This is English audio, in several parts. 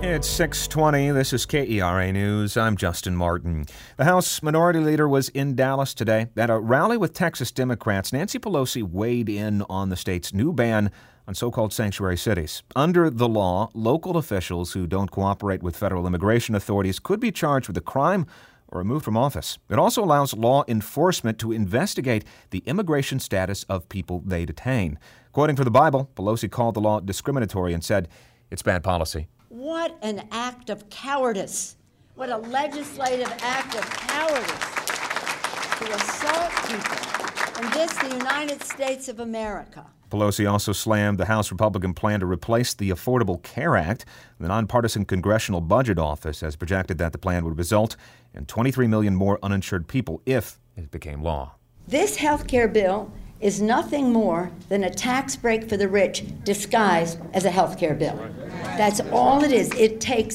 It's 6:20. This is KERA News. I'm Justin Martin. The House Minority Leader was in Dallas today. At a rally with Texas Democrats, Nancy Pelosi weighed in on the state's new ban on so-called sanctuary cities. Under the law, local officials who don't cooperate with federal immigration authorities could be charged with a crime or removed from office. It also allows law enforcement to investigate the immigration status of people they detain. Quoting from the Bible, Pelosi called the law discriminatory and said it's bad policy. What an act of cowardice. What a legislative act of cowardice to assault people in this, the United States of America. Pelosi also slammed the House Republican plan to replace the Affordable Care Act. The nonpartisan Congressional Budget Office has projected that the plan would result in 23 million more uninsured people if it became law. This health care bill is nothing more than a tax break for the rich disguised as a health care bill. That's all it is. It takes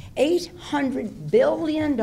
$800 billion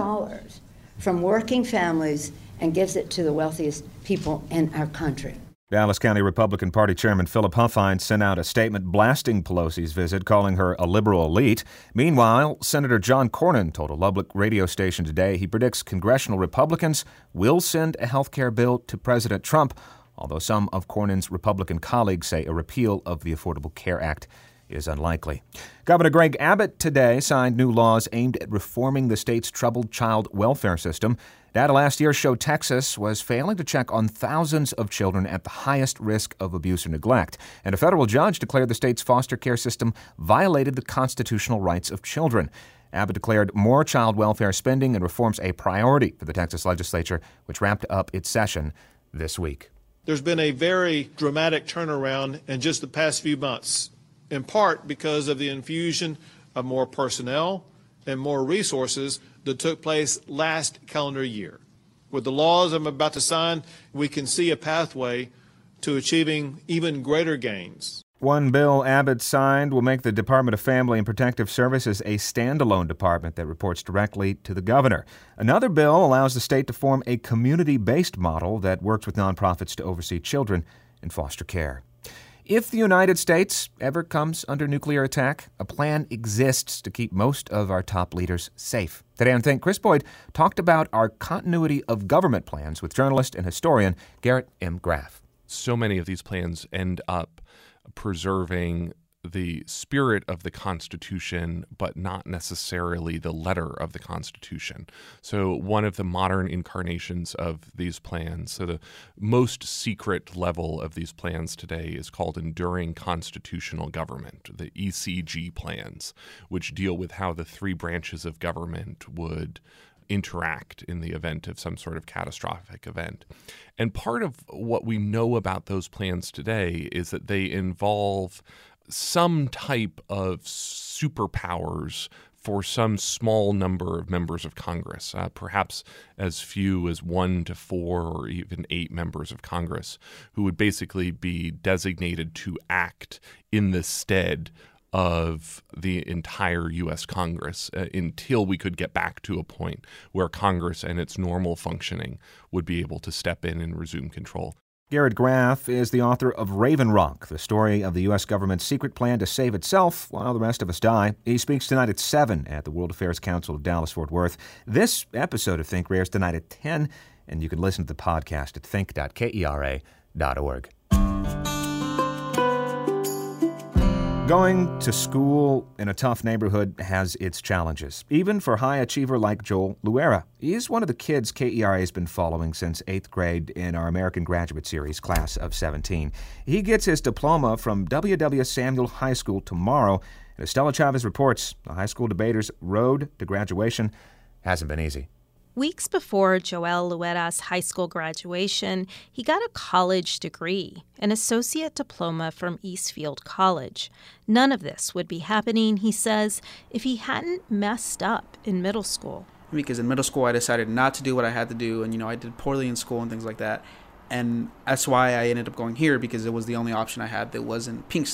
from working families and gives it to the wealthiest people in our country. Dallas County Republican Party Chairman Philip Huffine sent out a statement blasting Pelosi's visit, calling her a liberal elite. Meanwhile, Senator John Cornyn told a Lubbock radio station today he predicts congressional Republicans will send a health care bill to President Trump, although some of Cornyn's Republican colleagues say a repeal of the Affordable Care Act is unlikely. Governor Greg Abbott today signed new laws aimed at reforming the state's troubled child welfare system. Data last year showed Texas was failing to check on thousands of children at the highest risk of abuse or neglect, and a federal judge declared the state's foster care system violated the constitutional rights of children. Abbott declared more child welfare spending and reforms a priority for the Texas legislature, which wrapped up its session this week. There's been a very dramatic turnaround in just the past few months, in part because of the infusion of more personnel and more resources that took place last calendar year. With the laws I'm about to sign, we can see a pathway to achieving even greater gains. One bill Abbott signed will make the Department of Family and Protective Services a standalone department that reports directly to the governor. Another bill allows the state to form a community-based model that works with nonprofits to oversee children in foster care. If the United States ever comes under nuclear attack, a plan exists to keep most of our top leaders safe. Today on Think, Chris Boyd talked about our continuity of government plans with journalist and historian Garrett M. Graff. So many of these plans end up preserving the spirit of the Constitution, but not necessarily the letter of the Constitution. So one of the modern incarnations of these plans, so the most secret level of these plans today is called Enduring Constitutional Government, the ECG plans, which deal with how the three branches of government would interact in the event of some sort of catastrophic event. And part of what we know about those plans today is that they involve some type of superpowers for some small number of members of Congress, perhaps as few as 1 to 4 or even 8 members of Congress, who would basically be designated to act in the stead of the entire U.S. Congress until we could get back to a point where Congress and its normal functioning would be able to step in and resume control. Garrett Graff is the author of Raven Rock, the story of the U.S. government's secret plan to save itself while the rest of us die. He speaks tonight at 7 at the World Affairs Council of Dallas-Fort Worth. This episode of Think airs tonight at 10, and you can listen to the podcast at think.kera.org. Going to school in a tough neighborhood has its challenges, even for high achiever like Joel Luera. He's one of the kids KERA has been following since 8th grade in our American Graduate Series, Class of 17. He gets his diploma from W.W. Samuel High School tomorrow. And as Stella Chavez reports, the high school debater's road to graduation hasn't been easy. Weeks before Joel Luera's high school graduation, he got a college degree, an associate diploma from Eastfield College. None of this would be happening, he says, if he hadn't messed up in middle school. Because in middle school, I decided not to do what I had to do, and, I did poorly in school and things like that. And that's why I ended up going here, because it was the only option I had that wasn't Pinkston.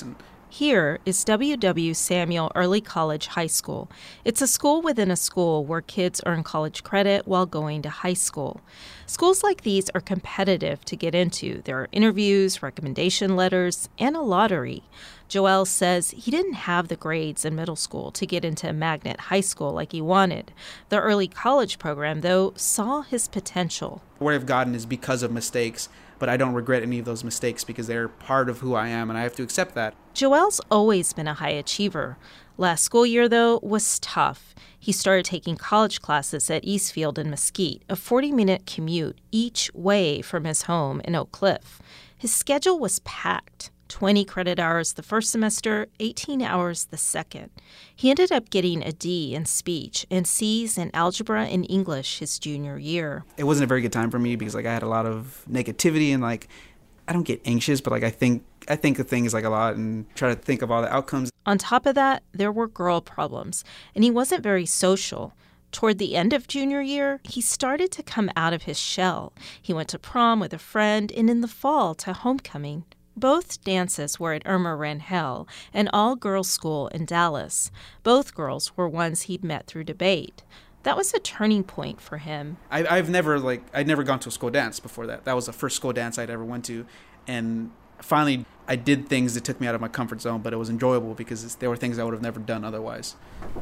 Here is W.W. Samuel Early College High School. It's a school within a school where kids earn college credit while going to high school. Schools like these are competitive to get into. There are interviews, recommendation letters, and a lottery. Joel says he didn't have the grades in middle school to get into a magnet high school like he wanted. The early college program, though, saw his potential. Where I've gotten is because of mistakes, but I don't regret any of those mistakes because they're part of who I am, and I have to accept that. Joel's always been a high achiever. Last school year, though, was tough. He started taking college classes at Eastfield and Mesquite, a 40-minute commute each way from his home in Oak Cliff. His schedule was packed. 20 credit hours the first semester, 18 hours the second. He ended up getting a D in speech and C's in algebra and English his junior year. It wasn't a very good time for me because I had a lot of negativity and I don't get anxious, but I think of things a lot and try to think of all the outcomes. On top of that, there were girl problems, and he wasn't very social. Toward the end of junior year, he started to come out of his shell. He went to prom with a friend, and in the fall to homecoming. Both dances were at Irma Rangel, an all-girls school in Dallas. Both girls were ones he'd met through debate. That was a turning point for him. I'd never gone to a school dance before that. That was the first school dance I'd ever went to. And finally, I did things that took me out of my comfort zone, but it was enjoyable because there were things I would have never done otherwise.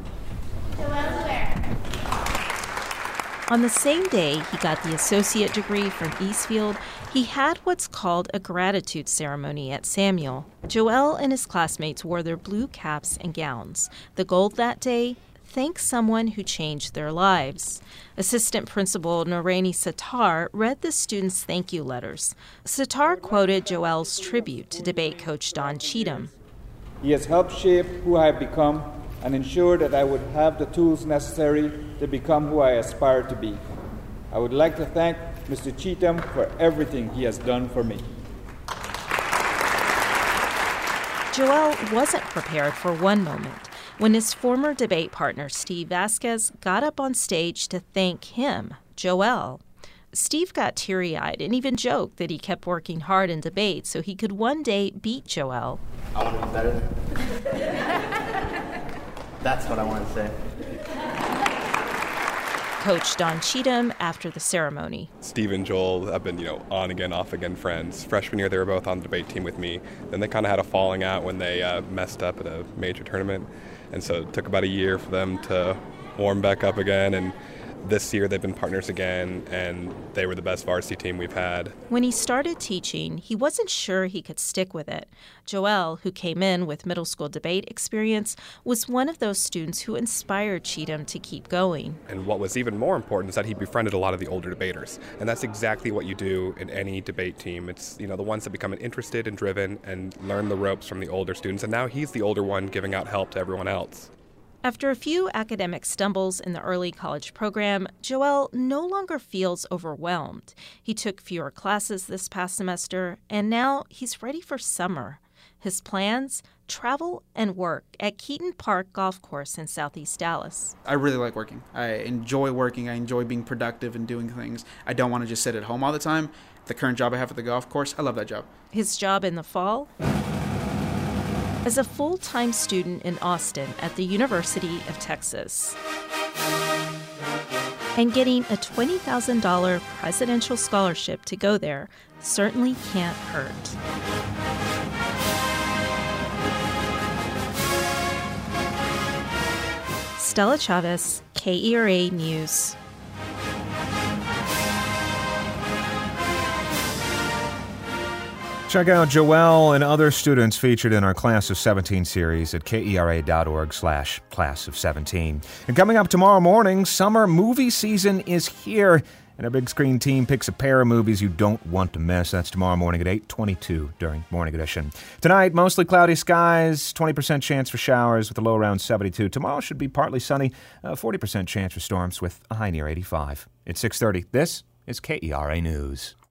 On the same day he got the associate degree from Eastfield, he had what's called a gratitude ceremony at Samuel. Joel and his classmates wore their blue caps and gowns. The goal that day, thank someone who changed their lives. Assistant Principal Norani Sattar read the students' thank you letters. Sattar quoted Joel's tribute to debate coach Don Cheatham. He has helped shape who I have become and ensured that I would have the tools necessary to become who I aspire to be. I would like to thank Mr. Cheatham for everything he has done for me. Joel wasn't prepared for one moment when his former debate partner, Steve Vasquez, got up on stage to thank him, Joel. Steve got teary-eyed and even joked that he kept working hard in debate so he could one day beat Joel. I want to be better. That's what I want to say. Coach Don Cheatham after the ceremony. Steve and Joel have been, on again, off again friends. Freshman year, they were both on the debate team with me. Then they kind of had a falling out when they messed up at a major tournament. And so it took about a year for them to warm back up again. And this year, they've been partners again, and they were the best varsity team we've had. When he started teaching, he wasn't sure he could stick with it. Joel, who came in with middle school debate experience, was one of those students who inspired Cheatham to keep going. And what was even more important is that he befriended a lot of the older debaters. And that's exactly what you do in any debate team. It's, the ones that become interested and driven and learn the ropes from the older students. And now he's the older one giving out help to everyone else. After a few academic stumbles in the early college program, Joel no longer feels overwhelmed. He took fewer classes this past semester, and now he's ready for summer. His plans? Travel and work at Keaton Park Golf Course in Southeast Dallas. I really like working. I enjoy working. I enjoy being productive and doing things. I don't want to just sit at home all the time. The current job I have at the golf course, I love that job. His job in the fall? As a full-time student in Austin at the University of Texas. And getting a $20,000 presidential scholarship to go there certainly can't hurt. Stella Chavez, KERA News. Check out Joel and other students featured in our Class of 17 series at kera.org/Class of 17. And coming up tomorrow morning, summer movie season is here, and our big screen team picks a pair of movies you don't want to miss. That's tomorrow morning at 8:22 during Morning Edition. Tonight, mostly cloudy skies, 20% chance for showers with a low around 72. Tomorrow should be partly sunny, 40% chance for storms with a high near 85. It's 6:30. This is KERA News.